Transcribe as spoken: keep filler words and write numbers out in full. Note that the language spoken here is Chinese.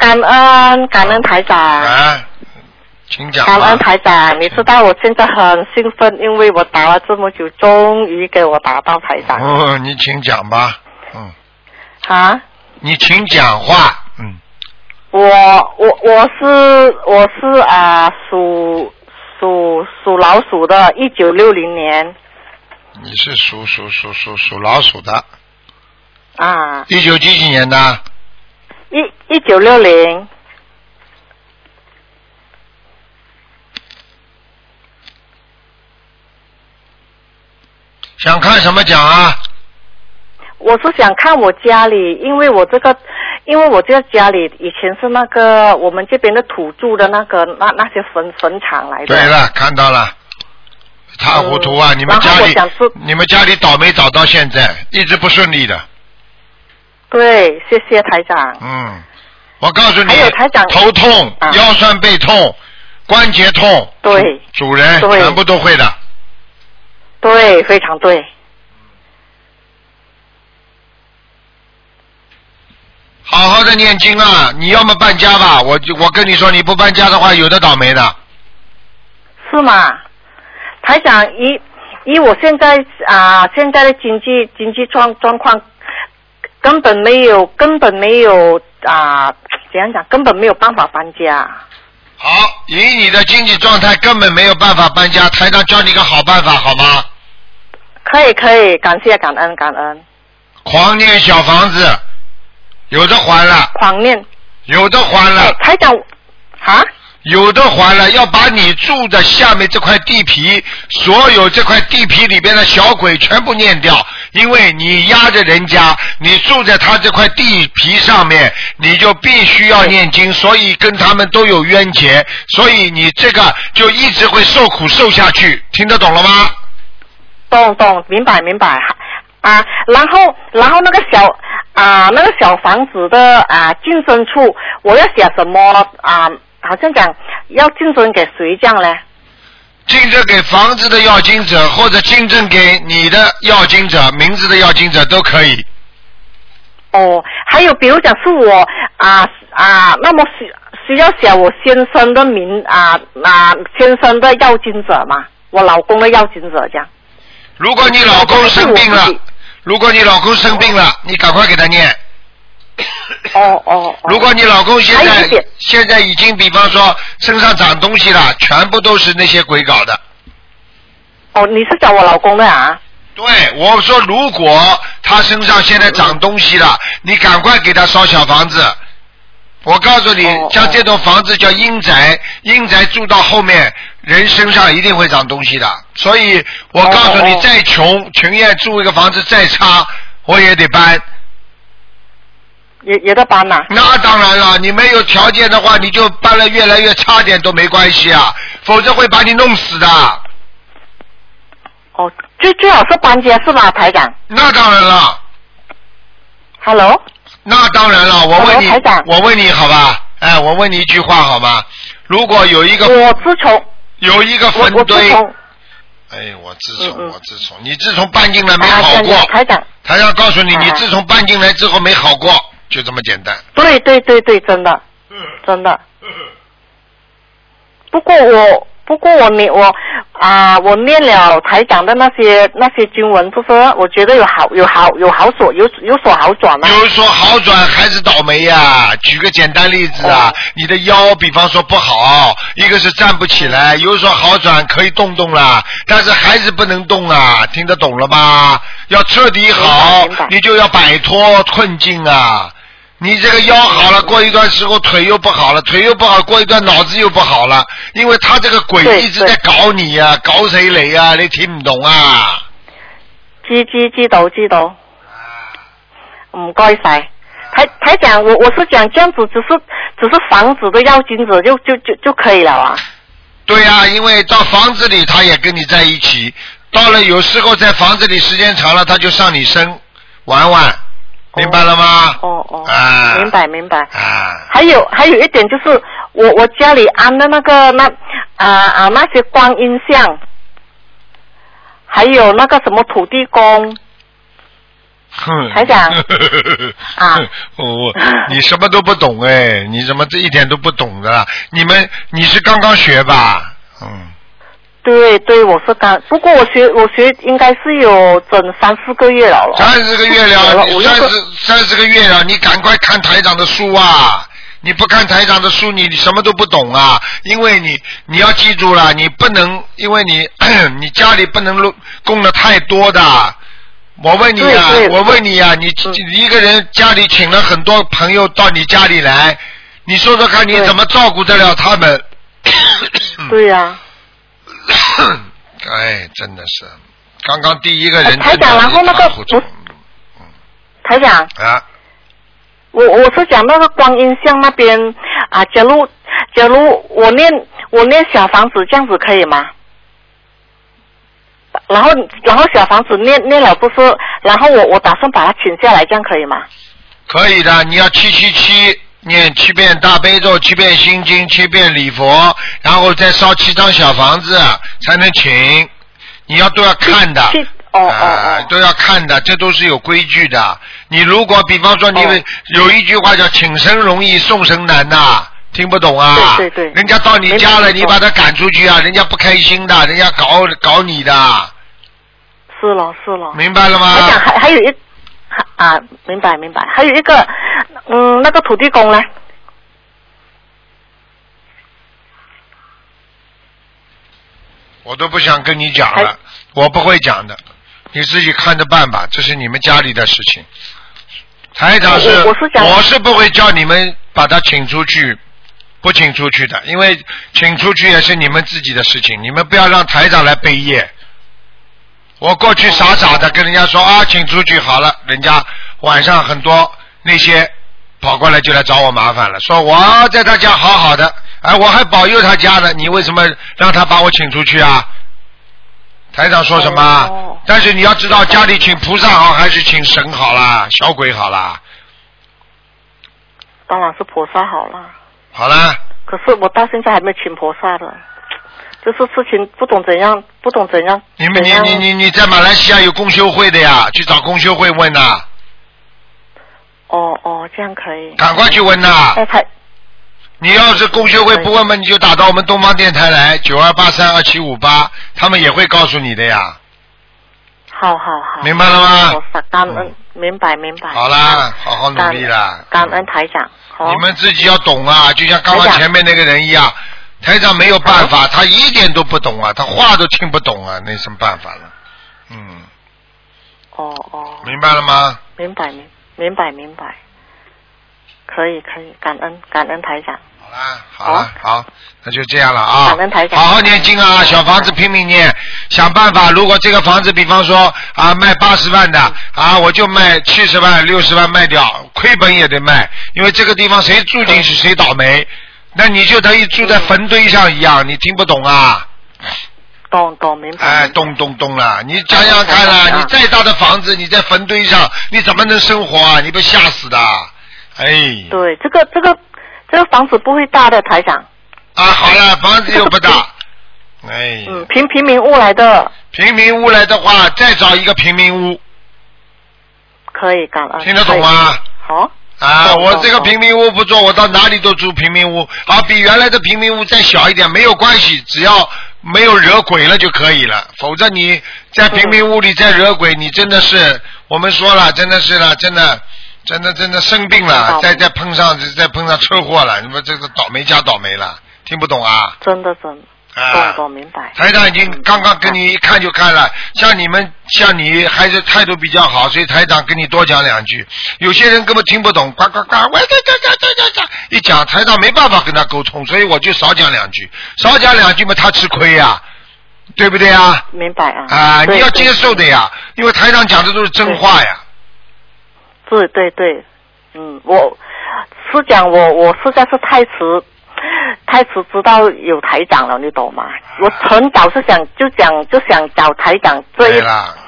感恩感恩台长。 啊，请讲。 感恩台长，你知道我现在很兴奋，因为我打了这么久，终于给我打到台长。 哦，你请讲吧。嗯。 啊？ 你请讲话。嗯。 我我我是我是啊属属属老鼠的，一九六零年。 你是属属属属属老鼠的。 啊。 一九几几年的？ 一一九六零。 想看什么讲啊？ 我是想看我家里，因为我这个，因为我这个家里以前是那个我们这边的土著的那个那那些坟坟场来的。 对了，看到了，一塌糊涂啊！嗯、你们家里，你们家里倒霉倒到现在，一直不顺利的。 对，谢谢台长。 嗯，我告诉你， 还有台长， 头痛、啊、腰酸背痛、关节痛， 对， 主人全部都会的。 对，非常对。 好好的念经啊！你要么搬家吧，我我跟你说，你不搬家的话，有的倒霉的。 是吗？台长，以以我现在啊、呃、现在的经济经济状状况，根本没有根本没有啊、呃、怎样讲，根本没有办法搬家。 好，以你的经济状态根本没有办法搬家，台长教你个好办法好吗？ 可以可以，感谢感恩感恩。 狂念小房子，有的还了。 狂念。 有的还了。 台长，啊？ 有的还了，要把你住的下面这块地皮，所有这块地皮里边的小鬼全部念掉，因为你压着人家，你住在他这块地皮上面，你就必须要念经，所以跟他们都有冤结，所以你这个就一直会受苦受下去，听得懂了吗？ 懂懂，明白明白啊。然后然后那个小啊那个小房子的啊净身处，我要写什么啊？好像讲要竞争给谁这样呢？ 竞争给房子的要经者，或者竞争给你的要经者，名字的要经者都可以。 哦，还有比如讲是我啊啊，那么需需要写我先生的名啊啊先生的要经者嘛，我老公的要经者这样。 如果你老公生病了，如果你老公生病了，你赶快给他念。 哦哦。 如果你老公现在现在已经，比方说身上长东西了，全部都是那些鬼搞的。 哦，你是讲我老公的啊？ 对，我说如果他身上现在长东西了，嗯、你赶快给他烧小房子。我告诉你， 哦、 像这种房子叫阴宅，阴宅住到后面，人身上一定会长东西的。所以我告诉你， 哦、 再穷，情愿住一个房子再差，我也得搬。 也也得搬呐？ 那当然了，你没有条件的话，你就搬了越来越差点都没关系啊，否则会把你弄死的。 哦，最最好是搬家是吧，台长？ 那当然了。 Hello。 那当然了，我问你， 台长， 我问你好吧？哎，我问你一句话好吗？如果有一个， 我自从有一个坟堆。 哎， 我自从，嗯嗯我自从，你自从搬进来没好过。 啊、台长。 台长告诉你， 啊、 你自从搬进来之后没好过。就这么简单。 对对对对，真的，真的。不过我，不过我念我啊，我念了台长的那些那些经文，就是我觉得有好有好有好所有有所好转啊。 有所好转还是倒霉呀、啊？举个简单例子啊，哦、你的腰比方说不好，一个是站不起来，有所好转可以动动了，但是还是不能动啊，听得懂了吗？要彻底好，你就要摆脱困境啊。你这个腰好了，过一段时候腿又不好了，腿又不好，过一段脑子又不好了，因为他这个鬼一直在搞你呀、啊，搞谁嚟啊？你聽唔懂啊？ 知知知道知道。唔該晒，台台長，我我是講這樣子，只是只是房子的要金子就就就就可以了啊。 對啊，因為到房子裏他也跟你在一起，到了有時候在房子裏時間長了，他就上你身玩玩。明白了嗎？ 哦哦， 啊， 明白明白。 啊， 还有还有一点就是我我家里安的那个那啊啊那些观音像，还有那个什么土地公， 台长啊， 我你什么都不懂哎，你怎么这一点都不懂的？你们你是刚刚学吧？嗯。 对对，我是刚，不过我学我学应该是有整三四个月了了。 三四个月了，你三十三四个月了，你赶快看台长的书啊！你不看台长的书，你什么都不懂啊！因为你你要记住了，你不能，因为你你家里不能供的太多的。我问你啊，我问你啊，你一个人家里请了很多朋友到你家里来，你说说看，你怎么照顾得了他们？ 对呀、啊。 哎，真的是，刚刚第一个人、 哎、台长，然后那个不，台长啊， 我我是讲那个观音像那边啊，假如假如我念我念小房子这样子可以吗？然后然后小房子念念了不是，然后我我打算把它请下来，这样可以吗？ 可以的，你要七七七。念七遍大悲咒，七遍心经，七遍礼佛，然后再烧七张小房子才能请。你要都要看的， 哦哦呃、 哦， 都要看的，这都是有规矩的。你如果比方说你、哦、有一句话叫请生容易送生难呐、啊，听不懂啊？ 对对对。 人家到你家了，你把他赶出去啊，人家不开心的，人家搞搞你的。 是了是了。 明白了吗？ 我想还还有一。啊，明白明白，还有一个，嗯，那个土地公呢？ 我都不想跟你讲了，我不会讲的，你自己看着办吧，这是你们家里的事情。台长是， 我, 我, 是我是不会叫你们把他请出去，不请出去的，因为请出去也是你们自己的事情，你们不要让台长来背业。我过去傻傻的跟人家说啊，请出去好了，人家晚上很多那些跑过来就来找我麻烦了，说我在他家好好的，哎，我还保佑他家呢，你为什么让他把我请出去啊？台长说什么？哦、但是你要知道，家里请菩萨好还是请神好啦，小鬼好啦？ 当然是菩萨好啦。 好啦。 可是我到现在还没请菩萨的。就是事情不懂怎样，不懂怎样。 你们你你你你在马来西亚有公修会的呀，去找公修会问呐。 哦哦，这样可以。 赶快去问呐。 哎，台。 你要是公修会不问嘛，你就打到我们东方电台来，九二八三二七五八，他们也会告诉你的呀。 好好好。 明白了吗？ 感恩、嗯，明白明白。 好啦，好好努力啦。 感恩台长。 你们自己要懂啊，就像刚刚前面那个人一样。台长没有办法，他一点都不懂啊，他话都听不懂啊，那什么办法了？嗯。 哦哦。 明白了吗？ 明白明明白明白。可以可以，感恩感恩台长。 好啦好啦好，那就这样了啊。 感恩台长。 好好念经啊，小房子拼命念，想办法。如果这个房子，比方说啊卖八十万的啊，我就卖七十万、六十万卖掉，亏本也得卖，因为这个地方谁住进去谁倒霉。那你就等于住在坟堆上一样，你听不懂啊？ 懂懂明白。 哎，懂懂懂了，你想想看啦、啊，你再大的房子，你在坟堆上，你怎么能生活啊？你被吓死的。哎。 对，这个这个这个房子不会大的，台长。 啊，好了，房子又不大。哎。 嗯，平平民屋来的。 平民屋来的话，再找一个平民屋。 可以，感恩。 听得懂吗？ 好。 啊，我这个平民屋不做，我到哪里都住平民屋，好，比原来的平民屋再小一点没有关系，只要没有惹鬼了就可以了，否则你在平民屋里再惹鬼，你真的是，我们说了，真的是了，真的，真的真的生病了，再再碰上再碰上车祸了，你们这个倒霉加倒霉了，听不懂啊？ 真的真的。 啊， 懂懂明白。 台长已经刚刚跟你一看就看了，像你们像你还是态度比较好，所以台长跟你多讲两句。有些人根本听不懂，呱呱呱，我这这这这这这一讲，台长没办法跟他沟通，所以我就少讲两句，少讲两句嘛，他吃亏呀、啊，对不对呀？ 明白啊。 啊，你要接受的呀，因为台长讲的都是真话呀。 对对对，嗯，我是讲我我实在是太迟。太迟知道有台长了，你懂吗？我很早是想就想就想找台长这一